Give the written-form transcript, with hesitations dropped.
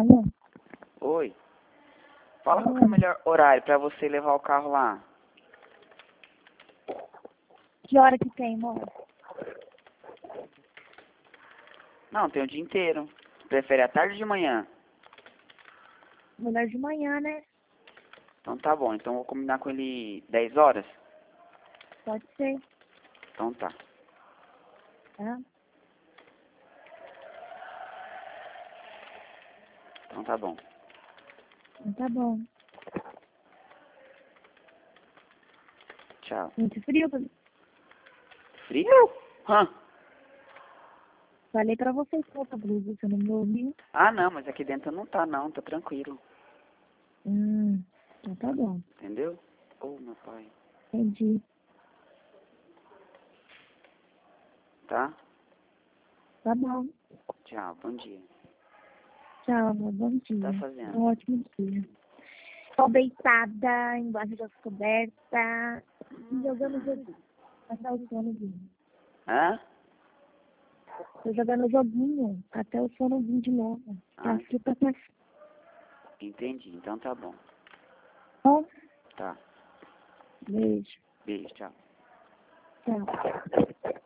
Alô? Oi. Fala qual que é o melhor horário pra você levar o carro lá. Que hora que tem, amor? Não, tem o dia inteiro. Prefere à tarde ou de manhã? Melhor de manhã, né? Então tá bom. Então eu vou combinar com ele 10 horas? Pode ser, Então tá. tá? Então tá bom. Então tá bom. Tchau. Muito frio, Frio? Hã? falei pra você soltar a blusa, você não me ouviu? Ah, não, mas aqui dentro não tá não. Tá tranquilo. Então tá bom. Entendeu? Oh, meu pai. Entendi. Tá? Tá bom. Tchau. Bom dia. Tchau, amor. Bom dia. Tá fazendo? Um ótimo dia. Tô deitada, embaixo da coberta, jogando joguinho. Até o sono vir. Hã? Tô jogando joguinho até o sono vir de novo. Tá Ah, super perfeito. entendi. Então tá bom. Tá? Tá. Beijo. Beijo, tchau. Tchau.